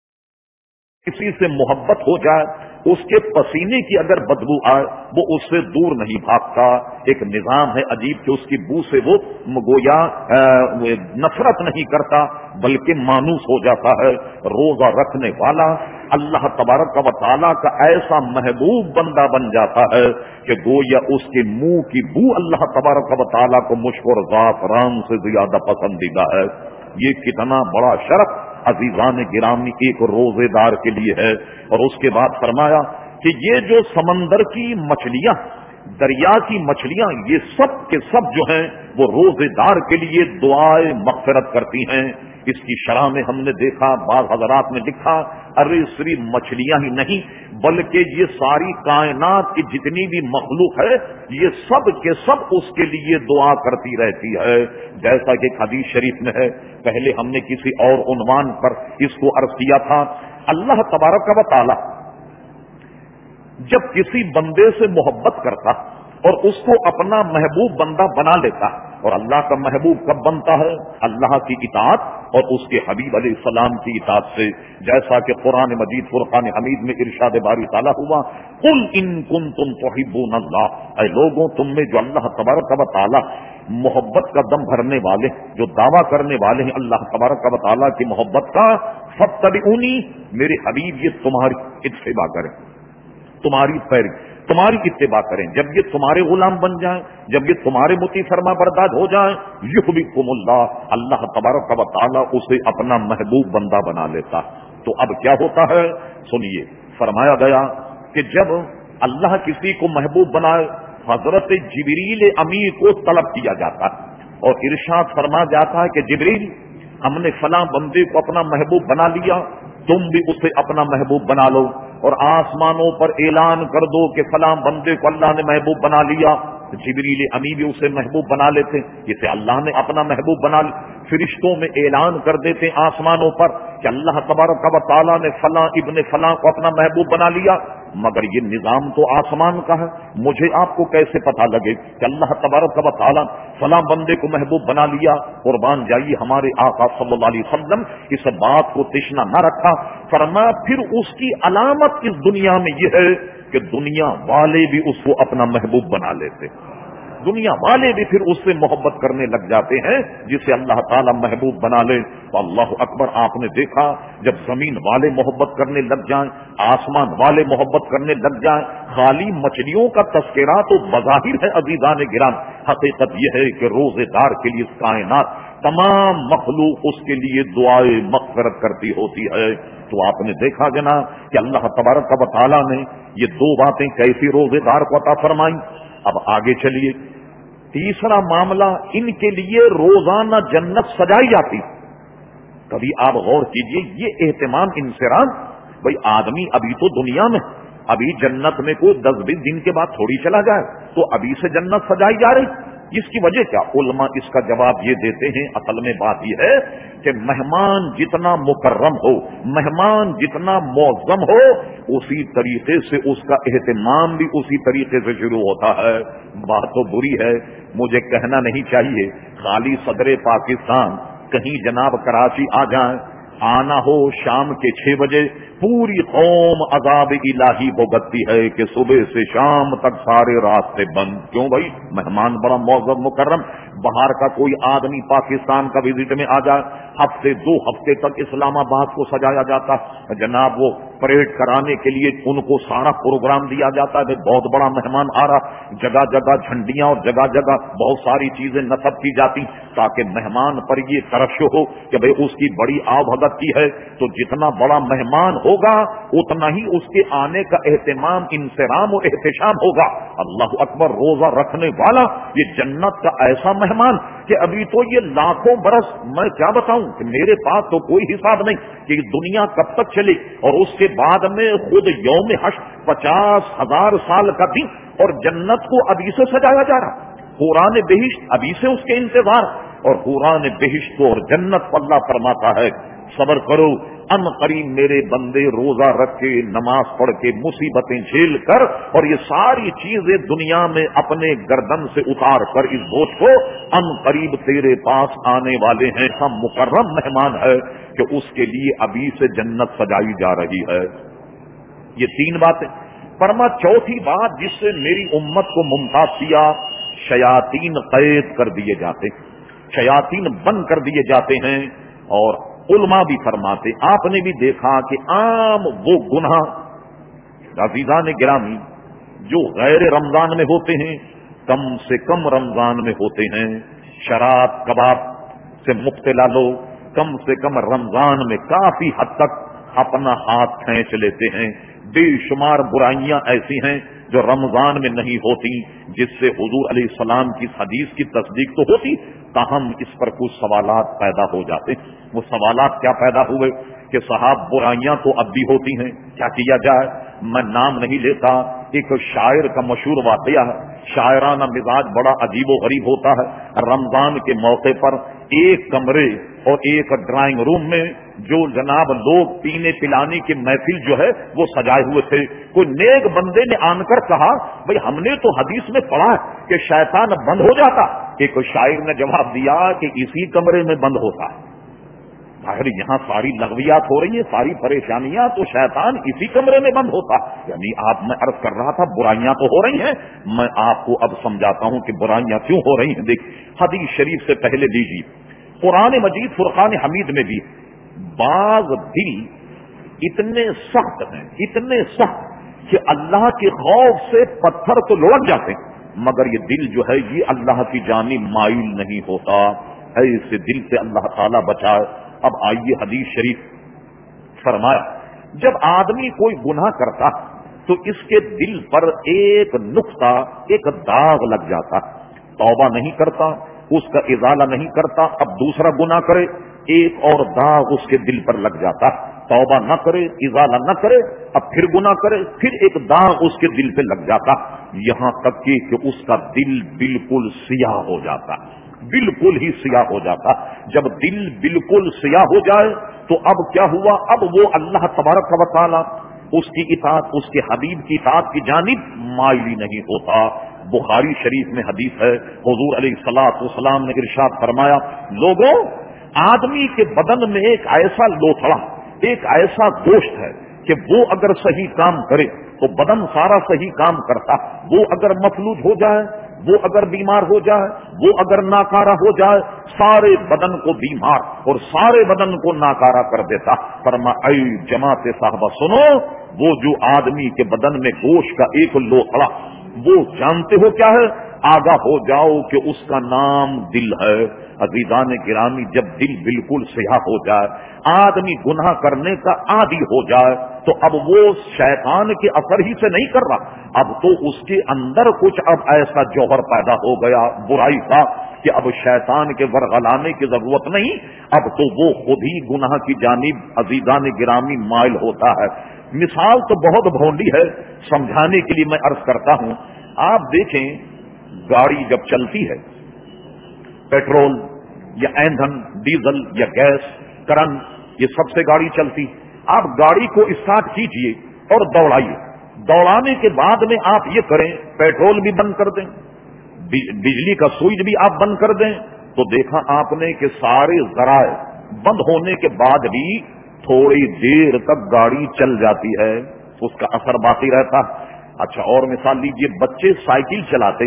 کسی سے محبت ہو جائے, اس کے پسینے کی اگر بدبو آئے وہ اس سے دور نہیں بھاگتا. ایک نظام ہے عجیب کہ اس کی بو سے وہ گویا نفرت نہیں کرتا بلکہ مانوس ہو جاتا ہے. روزہ رکھنے والا اللہ تبارک و تعالیٰ کا ایسا محبوب بندہ بن جاتا ہے کہ گویا اس کے منہ کی بو اللہ تبارک و تعالیٰ کو مشک اور زعفران سے زیادہ پسندیدہ ہے. یہ کتنا بڑا شرف عزیزان گرامی ایک روزے دار کے لیے ہے. اور اس کے بعد فرمایا کہ یہ جو سمندر کی مچھلیاں, دریا کی مچھلیاں, یہ سب کے سب جو ہیں وہ روزے دار کے لیے دعائے مغفرت کرتی ہیں. اس کی شرح میں ہم نے دیکھا بعض حضرات نے لکھا ارے صرف مچھلیاں ہی نہیں بلکہ یہ ساری کائنات کی جتنی بھی مخلوق ہے یہ سب کے سب اس کے لیے دعا کرتی رہتی ہے. جیسا کہ حدیث شریف میں ہے, پہلے ہم نے کسی اور عنوان پر اس کو عرض کیا تھا, اللہ تبارک و تعالی جب کسی بندے سے محبت کرتا اور اس کو اپنا محبوب بندہ بنا لیتا, اور اللہ کا محبوب کب بنتا ہے؟ اللہ کی اطاعت اور اس کے حبیب علیہ السلام کی اطاعت سے. جیسا کہ قرآن مجید فرقان حمید میں ارشاد باری تعالیٰ ہوا, قل ان کنتم تحبون اللہ, اے لوگوں تم میں جو اللہ تبارک و تعالیٰ محبت کا دم بھرنے والے, جو دعویٰ کرنے والے ہیں اللہ تبارک و تعالیٰ کی محبت کا, فاتبعونی, میرے حبیب یہ تمہاری اتباع کریں, تمہاری پیروی, تمہاری اتباع کریں. جب یہ تمہارے غلام بن جائیں, جب یہ تمہارے مطیع فرما بردار ہو جائیں, یحببکم اللہ, اللہ تبارک و تعالیٰ اسے اپنا محبوب بندہ بنا لیتا. تو اب کیا ہوتا ہے سنیے, فرمایا گیا کہ جب اللہ کسی کو محبوب بنائے, حضرت جبریل امیر کو طلب کیا جاتا ہے اور ارشاد فرما جاتا ہے کہ جبریل ہم نے فلاں بندے کو اپنا محبوب بنا لیا, تم بھی اسے اپنا محبوب بنا لو, اور آسمانوں پر اعلان کر دو کہ فلاں بندے کو اللہ نے محبوب بنا لیا. جبریل امی بھی اسے محبوب بنا لیتے, جسے اللہ نے اپنا محبوب بنا لیا. فرشتوں میں اعلان کر دیتے آسمانوں پر کہ اللہ تبارک و تعالیٰ نے فلاں ابن فلاں کو اپنا محبوب بنا لیا. مگر یہ نظام تو آسمان کا ہے, مجھے آپ کو کیسے پتہ لگے کہ اللہ تبارک و تعالیٰ فلاں بندے کو محبوب بنا لیا؟ قربان جائیے ہمارے آقا صلی اللہ علیہ وسلم اس بات کو تشنا نہ رکھا. فرمایا پھر اس کی علامت اس دنیا میں یہ ہے کہ دنیا والے بھی اس کو اپنا محبوب بنا لیتے, دنیا والے بھی پھر اس سے محبت کرنے لگ جاتے ہیں جسے اللہ تعالیٰ محبوب بنا لے. تو اللہ اکبر, آپ نے دیکھا جب زمین والے محبت کرنے لگ جائیں, آسمان والے محبت کرنے لگ جائیں, خالی مچھلیوں کا تذکرہ تو بظاہر ہے عزیزان گرام, حقیقت یہ ہے کہ روزے دار کے لیے کائنات تمام مخلوق اس کے لیے دعائے مغفرت کرتی ہوتی ہے. تو آپ نے دیکھا جناب کہ اللہ تبارک و تعالیٰ نے یہ دو باتیں کیسی روزے دار کو عطا فرمائیں. اب آگے چلیے, تیسرا معاملہ, ان کے لیے روزانہ جنت سجائی جاتی. کبھی آپ غور کیجئے یہ اہتمام انسرام, بھئی آدمی ابھی تو دنیا میں, ابھی جنت میں کوئی دس بیس دن کے بعد تھوڑی چلا جائے, تو ابھی سے جنت سجائی جا رہی. اس کی وجہ کیا؟ علماء اس کا جواب یہ دیتے ہیں, اصل میں بات یہ ہے کہ مہمان جتنا مکرم ہو, مہمان جتنا معظم ہو, اسی طریقے سے اس کا اہتمام بھی اسی طریقے سے شروع ہوتا ہے. بات تو بری ہے, مجھے کہنا نہیں چاہیے, خالی صدر پاکستان کہیں جناب کراچی آ جائیں, آنا ہو شام کے چھ بجے, پوری قوم عذاب الہی بھگتتی ہے کہ صبح سے شام تک سارے راستے بند. کیوں بھائی؟ مہمان بڑا معظم مکرم. باہر کا کوئی آدمی پاکستان کا وزٹ میں آ جائے، ہفتے دو ہفتے تک اسلام آباد کو سجایا جاتا، جناب وہ پریڈ کرانے کے لیے ان کو سارا پروگرام دیا جاتا ہے، بہت بڑا مہمان آ رہا، جگہ جگہ جھنڈیاں اور جگہ جگہ بہت ساری چیزیں نصب کی جاتی تاکہ مہمان پر یہ ترشح ہو کہ بھئی اس کی بڑی آبھگت کی ہے، تو جتنا بڑا مہمان ہوگا اتنا ہی اس کے آنے کا اہتمام انصرام و احتشام ہوگا۔ اللہ اکبر، روزہ رکھنے والا یہ جنت کا ایسا مہمان کہ ابھی تو یہ لاکھوں برس، میں کیا بتاؤں کہ میرے پاس تو کوئی حساب نہیں کہ دنیا کب تک چلے، اور اس کے بعد میں خود یوم حشر پچاس ہزار سال کا دن، اور جنت کو ابھی سے سجایا جا رہا، قرآن بہشت ابھی سے اس کے انتظار، اور قرآن بہشت کو اور جنت پر اللہ فرماتا ہے صبر کرو، ان قریب میرے بندے روزہ رکھ کے نماز پڑھ کے مصیبتیں جھیل کر اور یہ ساری چیزیں دنیا میں اپنے گردن سے اتار کر اس بوجھ کو ان قریب تیرے پاس آنے والے ہیں۔ ہم مکرم مہمان ہے کہ اس کے لیے ابھی سے جنت سجائی جا رہی ہے۔ یہ تین باتیں۔ فرما چوتھی بات جس سے میری امت کو ممتاز کیا، شیاطین قید کر دیے جاتے، شیاطین بند کر دیے جاتے ہیں، اور علماء بھی فرماتے، آپ نے بھی دیکھا کہ عام وہ گناہ عزیزان گرامی جو غیر رمضان میں ہوتے ہیں کم سے کم رمضان میں ہوتے ہیں، شراب کباب سے مبتلا لوگ کم سے کم رمضان میں کافی حد تک اپنا ہاتھ کھینچ لیتے ہیں، بے شمار برائیاں ایسی ہیں جو رمضان میں نہیں ہوتی، جس سے حضور علیہ السلام کی حدیث کی تصدیق تو ہوتی، تاہم اس پر کچھ سوالات پیدا ہو جاتے۔ وہ سوالات کیا پیدا ہوئے کہ صاحب برائیاں تو اب بھی ہوتی ہیں، کیا کیا جائے؟ میں نام نہیں لیتا، ایک شاعر کا مشہور واقعہ ہے، شاعرانہ مزاج بڑا عجیب و غریب ہوتا ہے۔ رمضان کے موقع پر ایک کمرے اور ایک ڈرائنگ روم میں جو جناب لوگ پینے پلانے کی محفل جو ہے وہ سجائے ہوئے تھے، کوئی نیک بندے نے آن کر کہا بھئی ہم نے تو حدیث میں پڑھا ہے کہ شیطان بند ہو جاتا، ایک شاعر نے جواب دیا کہ اسی کمرے میں بند ہوتا ہے۔ ظاہر یہاں ساری لغویات ہو رہی ہیں، ساری پریشانیاں، تو شیطان اسی کمرے میں بند ہوتا، یعنی آپ میں عرض کر رہا تھا برائیاں تو ہو رہی ہیں، میں آپ کو اب سمجھاتا ہوں کہ برائیاں کیوں ہو رہی ہیں۔ دیکھ حدیث شریف سے پہلے لیجیے، قرآن مجید فرقان حمید میں بھی بعض دل اتنے سخت ہیں، اتنے سخت کہ اللہ کے خوف سے پتھر تو لڑک جاتے ہیں، مگر یہ دل جو ہے یہ اللہ کی جانب مائل نہیں ہوتا، ایسے دل سے اللہ تعالیٰ بچائے۔ اب آئیے حدیث شریف، فرمایا جب آدمی کوئی گناہ کرتا تو اس کے دل پر ایک نقطہ، ایک داغ لگ جاتا، توبہ نہیں کرتا، اس کا ازالہ نہیں کرتا، اب دوسرا گناہ کرے ایک اور داغ اس کے دل پر لگ جاتا، توبہ نہ کرے، ازالہ نہ کرے، اب پھر گناہ کرے، پھر ایک داغ اس کے دل پہ لگ جاتا، یہاں تک کہ اس کا دل بالکل سیاہ ہو جاتا، بالکل ہی سیاہ ہو جاتا۔ جب دل بالکل سیاہ ہو جائے تو اب کیا ہوا؟ اب وہ اللہ تبارک و تعالی اس کی اطاعت، اس کے حبیب کی اطاعت کی جانب مائل ہی نہیں ہوتا۔ بخاری شریف میں حدیث ہے، حضور علیہ الصلوۃ والسلام نے ارشاد فرمایا، لوگوں آدمی کے بدن میں ایک ایسا لوتھڑا، ایک ایسا گوشت ہے کہ وہ اگر صحیح کام کرے تو بدن سارا صحیح کام کرتا، وہ اگر مفلوج ہو جائے، وہ اگر بیمار ہو جائے، وہ اگر ناکارہ ہو جائے، سارے بدن کو بیمار اور سارے بدن کو ناکارہ کر دیتا۔ فرما اے جماعت صاحبہ سنو، وہ جو آدمی کے بدن میں گوشت کا ایک لوتھڑا، وہ جانتے ہو کیا ہے؟ آگاہ ہو جاؤ کہ اس کا نام دل ہے۔ عزیزان گرامی، جب دل بالکل سیاہ ہو جائے، آدمی گناہ کرنے کا عادی ہو جائے، تو اب وہ شیطان کے اثر ہی سے نہیں کر رہا، اب تو اس کے اندر کچھ اب ایسا جوہر پیدا ہو گیا برائی کا کہ اب شیطان کے ورغلانے کی ضرورت نہیں، اب تو وہ خود ہی گناہ کی جانب عزیزان گرامی مائل ہوتا ہے۔ مثال تو بہت بھونڈی ہے، سمجھانے کے لیے میں عرض کرتا ہوں۔ آپ دیکھیں گاڑی جب چلتی ہے، پیٹرول یا ایندھن، ڈیزل یا گیس، کرنٹ، یہ سب سے گاڑی چلتی، آپ گاڑی کو اسٹارٹ کیجئے اور دوڑائیے، دوڑانے کے بعد میں آپ یہ کریں پیٹرول بھی بند کر دیں، بجلی کا سوئچ بھی آپ بند کر دیں، تو دیکھا آپ نے کہ سارے ذرائع بند ہونے کے بعد بھی تھوڑی دیر تک گاڑی چل جاتی ہے، اس کا اثر باقی رہتا۔ اچھا اور مثال لیجئے، بچے سائیکل چلاتے،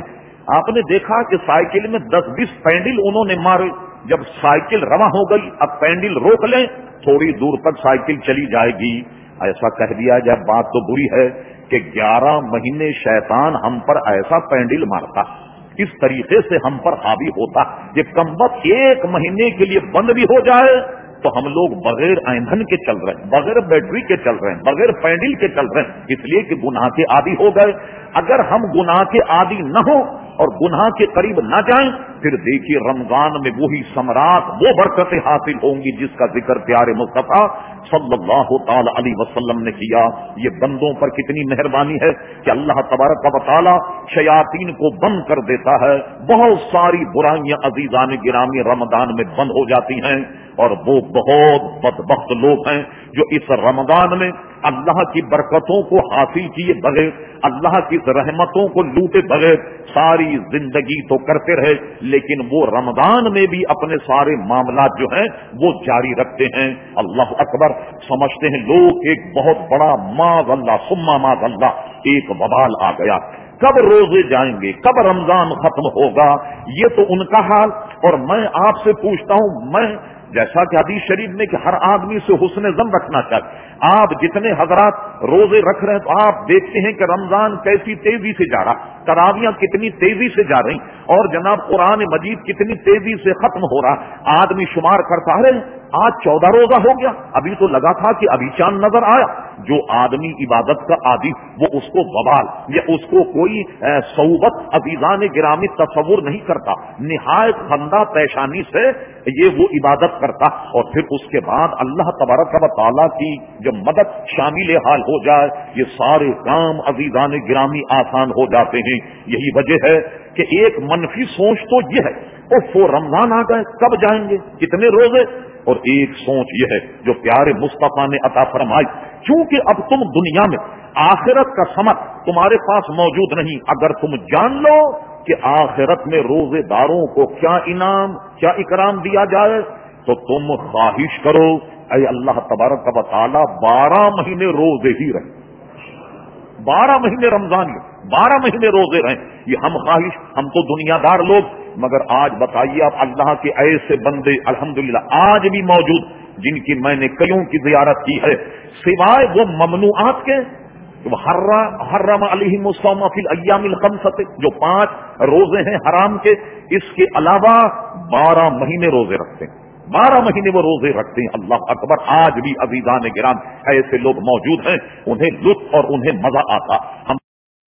آپ نے دیکھا کہ سائیکل میں دس بیس پینڈل انہوں نے مارے. جب سائیکل رواں ہو گئی اب پینڈل روک لیں تھوڑی دور تک سائیکل چلی جائے گی. ایسا کہہ دیا جائے بات تو بری ہے کہ گیارہ مہینے شیطان ہم پر ایسا پینڈل مارتا, اس طریقے سے ہم پر حاوی ہوتا کہ کم وقت ایک مہینے کے لیے بند بھی ہو جائے تو ہم لوگ بغیر ایندھن کے چل رہے ہیں, بغیر بیٹری کے چل رہے ہیں, بغیر پینڈل کے چل رہے ہیں, اس لیے کہ گناہ کے عادی ہو گئے. اگر ہم گناہ کے عادی نہ ہو اور گناہ کے قریب نہ جائیں پھر دیکھیے رمضان میں وہی ثمرات وہ برکتیں حاصل ہوں گی جس کا ذکر پیارے مصطفیٰ صلی اللہ تعالی علیہ وسلم نے کیا. یہ بندوں پر کتنی مہربانی ہے کہ اللہ تبارک و تعالی شیاطین کو بند کر دیتا ہے. بہت ساری برائیاں عزیزان گرامی رمضان میں بند ہو جاتی ہیں اور وہ بہت بدبخت لوگ ہیں جو اس رمضان میں اللہ کی برکتوں کو حاصل کیے بغیر, اللہ کی رحمتوں کو لوٹے بغیر ساری زندگی تو کرتے رہے لیکن وہ رمضان میں بھی اپنے سارے معاملات جو ہیں وہ جاری رکھتے ہیں. اللہ اکبر, سمجھتے ہیں لوگ ایک بہت بڑا معاذ اللہ ثم معاذ اللہ ایک وبال آ گیا, کب روزے جائیں گے, کب رمضان ختم ہوگا, یہ تو ان کا حال. اور میں آپ سے پوچھتا ہوں, میں جیسا کہ حدیث شریف میں کہ ہر آدمی سے حسن ظن رکھنا چاہیے, آپ جتنے حضرات روزے رکھ رہے ہیں تو آپ دیکھتے ہیں کہ رمضان کیسی تیزی سے جا رہا, تراویاں کتنی تیزی سے جا رہی اور جناب قرآن مجید کتنی تیزی سے ختم ہو رہا. آدمی شمار کرتا ہے آج چودہ روزہ ہو گیا, ابھی تو لگا تھا کہ ابھی چاند نظر آیا. جو آدمی عبادت کا عادی وہ اس کو وبال یا اس کو کوئی صعوبت عزیزان گرامی تصور نہیں کرتا, نہایت خندہ پیشانی سے یہ وہ عبادت کرتا اور پھر اس کے بعد اللہ تبارک و تعالیٰ کی جب مدد شامل حال ہو جائے یہ سارے کام عزیزان گرامی آسان ہو جاتے ہیں. یہی وجہ ہے کہ ایک منفی سوچ تو یہ ہے اوف وہ رمضان آ گئے کب جائیں گے کتنے روزے, اور ایک سوچ یہ ہے جو پیارے مصطفیٰ نے عطا فرمائی چونکہ اب تم دنیا میں آخرت کا سمت تمہارے پاس موجود نہیں, اگر تم جان لو کہ آخرت میں روزے داروں کو کیا انعام کیا اکرام دیا جائے تو تم خواہش کرو اے اللہ تبارک و تعالی بارہ مہینے روزے ہی رہیں, بارہ مہینے رمضان بارہ مہینے روزے رہیں. یہ ہم خواہش, ہم تو دنیا دار لوگ, مگر آج بتائیے آپ اللہ کے ایسے بندے الحمدللہ آج بھی موجود جن کی میں نے کئیوں کی زیارت کی ہے, سوائے وہ ممنوعات کے حرم علیہم الصوم فی الایام الخمسۃ جو پانچ روزے ہیں حرام کے, اس کے علاوہ بارہ مہینے روزے رکھتے ہیں, بارہ مہینے وہ روزے رکھتے ہیں. اللہ اکبر, آج بھی عزیزان گرام ایسے لوگ موجود ہیں انہیں لطف اور انہیں مزہ آتا. ہم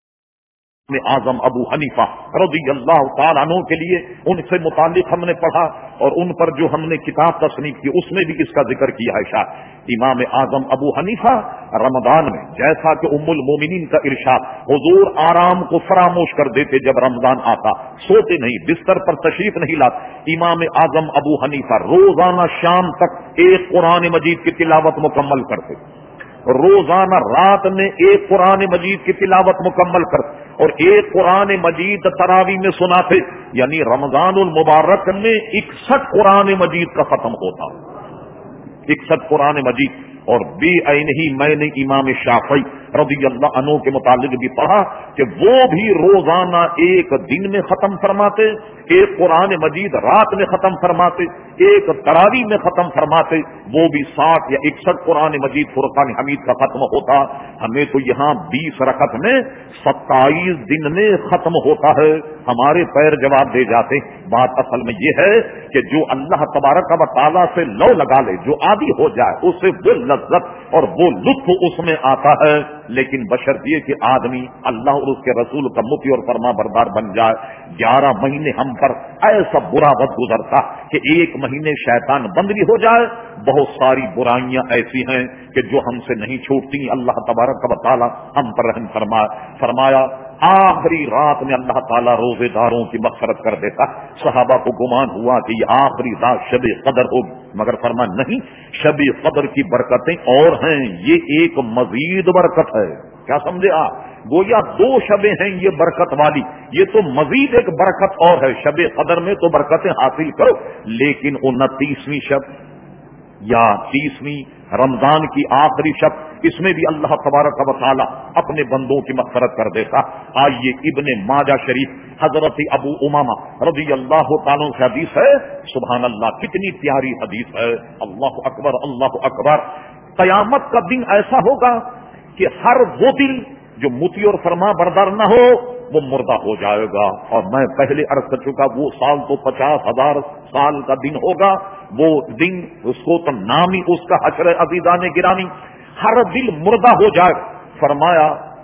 اعظم ابو حنیفہ رضی اللہ تعالیٰ عنہ کے لیے ان سے متعلق ہم نے پڑھا اور ان پر جو ہم نے کتاب تصنیف کی اس میں بھی اس کا ذکر کیا ہے. شاہ امام اعظم ابو حنیفہ رمضان میں جیسا کہ ام المومنین کا ارشاد, حضور آرام کو فراموش کر دیتے جب رمضان آتا, سوتے نہیں, بستر پر تشریف نہیں لاتے. امام اعظم ابو حنیفہ روزانہ شام تک ایک قرآن مجید کی تلاوت مکمل کرتے, روزانہ رات میں ایک قرآن مجید کی تلاوت مکمل کرتے اور ایک قرآن مجید تراویح میں سناتے. یعنی رمضان المبارک میں اکسٹھ قرآن مجید کا ختم ہوتا, اکسٹھ قرآن مجید. اور بے عین ہی میں نے امام شافعی رضی اللہ عنہ کے متعلق بھی پڑھا کہ وہ بھی روزانہ ایک دن میں ختم فرماتے, ایک قرآن مجید رات میں ختم فرماتے, ایک تراویح میں ختم فرماتے. وہ بھی ساٹھ یا اکسٹھ قرآن مجید فرقان حمید کا ختم ہوتا. ہمیں تو یہاں بیس رکعت میں ستائیس دن میں ختم ہوتا ہے. ہمارے پیر جواب دے جاتے. بات اصل میں یہ ہے کہ جو اللہ تبارک و تعالیٰ سے لو لگا لے, جو عادی ہو جائے, اسے وہ لذت اور وہ لطف اس میں آتا ہے. لیکن بشرط یہ کہ آدمی اللہ اور اس کے رسول کا مطیع اور فرما بردار بن جائے. گیارہ مہینے ہم پر ایسا برا وقت گزرتا کہ ایک مہینے شیطان بند بھی ہو جائے. بہت ساری برائیاں ایسی ہیں کہ جو ہم سے نہیں چھوٹتی. اللہ تبارک و تعالی ہم پر رحم فرمائے. فرمایا آخری رات میں اللہ تعالیٰ روزے داروں کی مغفرت کر دیتا. صحابہ کو گمان ہوا کہ یہ آخری رات شب قدر ہوگی, مگر فرمان نہیں, شب قدر کی برکتیں اور ہیں, یہ ایک مزید برکت ہے. کیا سمجھے آپ؟ گویا دو شبیں ہیں یہ برکت والی, یہ تو مزید ایک برکت اور ہے. شب قدر میں تو برکتیں حاصل کرو, لیکن انتیسویں شب یا تیسویں رمضان کی آخری شب، اس میں بھی اللہ تبارک و تعالی اپنے بندوں کی مغفرت کر دیتا۔ آئیے ابن ماجہ شریف حضرت ابو امامہ رضی اللہ تعالیٰ سے حدیث ہے، سبحان اللہ کتنی پیاری حدیث ہے، اللہ اکبر اللہ اکبر۔ قیامت کا دن ایسا ہوگا کہ ہر وہ دل جو مطیع اور فرما بردار نہ ہو وہ مردہ ہو جائے گا، اور میں پہلے عرض کر چکا وہ سال تو پچاس ہزار سال کا دن ہوگا، وہ دن اس کو تو نام ہی اس کا حشر عزیزان گرامی، ہر دل مردہ ہو جائے۔ فرمایا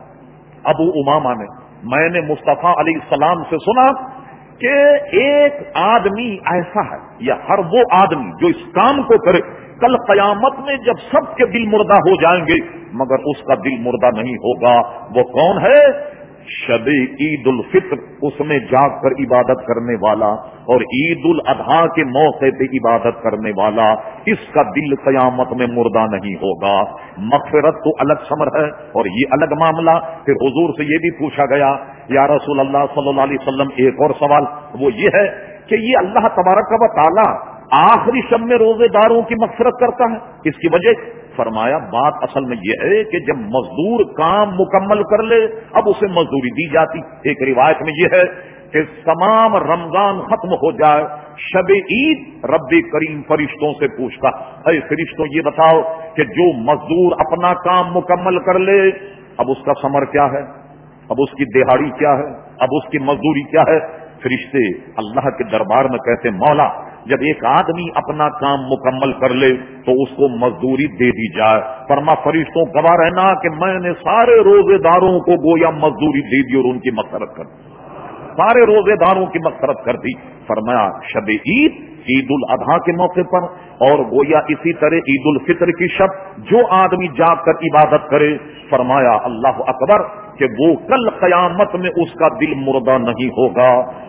ابو امامہ نے، میں نے مصطفیٰ علیہ السلام سے سنا کہ ایک آدمی ایسا ہے، یا ہر وہ آدمی جو اس کام کو کرے، کل قیامت میں جب سب کے دل مردہ ہو جائیں گے مگر اس کا دل مردہ نہیں ہوگا۔ وہ کون ہے؟ شب عید الفطر، اس میں جاگ کر عبادت کرنے والا، اور عید الاضحیٰ کے موقع پہ عبادت کرنے والا، اس کا دل قیامت میں مردہ نہیں ہوگا۔ مغفرت تو الگ سمر ہے اور یہ الگ معاملہ۔ پھر حضور سے یہ بھی پوچھا گیا، یا رسول اللہ صلی اللہ علیہ وسلم ایک اور سوال، وہ یہ ہے کہ یہ اللہ تبارک و تعالی آخری شب میں روزے داروں کی مغفرت کرتا ہے، اس کی وجہ؟ فرمایا بات اصل میں یہ ہے کہ جب مزدور کام مکمل کر لے اب اسے مزدوری دی جاتی۔ ایک روایت میں یہ ہے کہ تمام رمضان ختم ہو جائے، شب عید رب کریم فرشتوں سے پوچھتا، اے فرشتوں یہ بتاؤ کہ جو مزدور اپنا کام مکمل کر لے اب اس کا ثمر کیا ہے، اب اس کی دہاڑی کیا ہے، اب اس کی مزدوری کیا ہے؟ فرشتے اللہ کے دربار میں کہتے مولا جب ایک آدمی اپنا کام مکمل کر لے تو اس کو مزدوری دے دی جائے۔ فرما فرشتوں گواہ رہنا کہ میں نے سارے روزے داروں کو گویا مزدوری دے دی اور ان کی مغفرت کر دی، سارے روزے داروں کی مغفرت کر دی۔ فرمایا شب عید عید الاضحیٰ کے موقع پر، اور گویا اسی طرح عید الفطر کی شب جو آدمی جاگ کر عبادت کرے، فرمایا اللہ اکبر کہ وہ کل قیامت میں اس کا دل مردہ نہیں ہوگا۔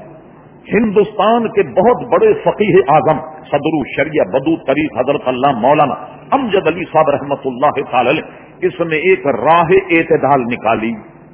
ہندوستان کے بہت بڑے فقیہ اعظم صدر الشریعہ بدو طریق حضرت اللہ مولانا امجد علی صاحب رحمۃ اللہ تعالی علیہ، اس میں ایک راہ اعتدال نکالی،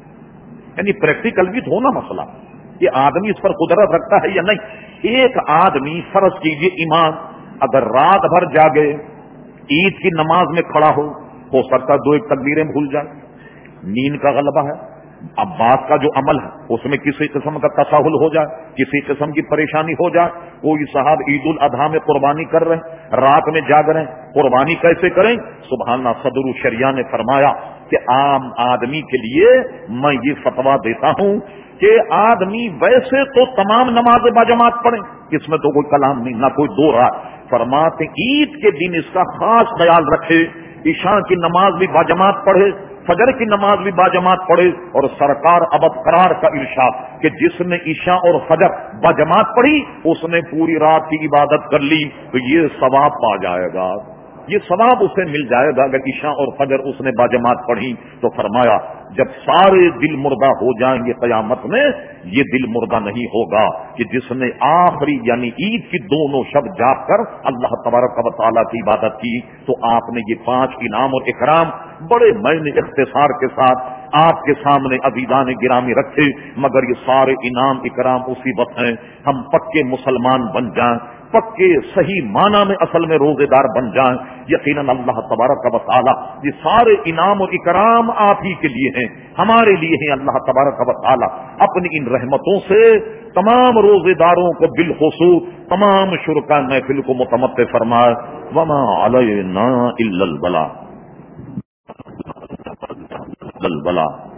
یعنی پریکٹیکل بھی تو ہونا مسئلہ کہ آدمی اس پر قدرت رکھتا ہے یا نہیں۔ ایک آدمی فرض کیجئے ایمان اگر رات بھر جاگے، عید کی نماز میں کھڑا ہو ہو سکتا دو ایک تکبیریں بھول جائے، نیند کا غلبہ ہے، اب بات کا جو عمل ہے اس میں کسی قسم کا تساہل ہو جائے، کسی قسم کی پریشانی ہو جائے، کوئی صاحب عید الاضحیٰ میں قربانی کر رہے ہیں، رات میں جاگ رہے ہیں، قربانی کیسے کریں؟ سبحان اللہ، صدر الشریعہ نے فرمایا کہ عام آدمی کے لیے میں یہ فتویٰ دیتا ہوں کہ آدمی ویسے تو تمام نمازیں باجماعت پڑھیں، اس میں تو کوئی کلام نہیں، نہ کوئی دو رات، فرماتے عید کے دن اس کا خاص خیال رکھے، عشاء کی نماز بھی باجماعت پڑھے، فجر کی نماز بھی باجماعت پڑھے، اور سرکار ابد قرار کا ارشاد کہ جس نے عشاء اور فجر باجماعت پڑھی اس نے پوری رات کی عبادت کر لی تو یہ ثواب پا جائے گا، یہ ثواب اسے مل جائے گا اگر عشاء اور فجر اس نے باجماعت پڑھی۔ تو فرمایا جب سارے دل مردہ ہو جائیں گے قیامت میں، یہ دل مردہ نہیں ہوگا کہ جس نے آخری یعنی عید کی دونوں شب جاگ کر اللہ تبارک و تعالیٰ کی عبادت کی۔ تو آپ نے یہ پانچ انعام اور اکرام بڑے معنی اختصار کے ساتھ آپ کے سامنے عزیزان گرامی رکھے، مگر یہ سارے انعام اکرام اسی وقت ہیں ہم پکے مسلمان بن جائیں، پکے صحیح معنی میں اصل میں روزے دار بن جائیں۔ یقیناً اللہ تبارک و تعالی یہ سارے انعام اور اکرام آپ ہی کے لیے ہیں، ہمارے لیے ہیں۔ اللہ تبارک و تعالی اپنی ان رحمتوں سے تمام روزے داروں کو بالخصوص تمام شرکاء محفل کو متمتع فرمائے۔ وما علینا الا البلاغ البلاغ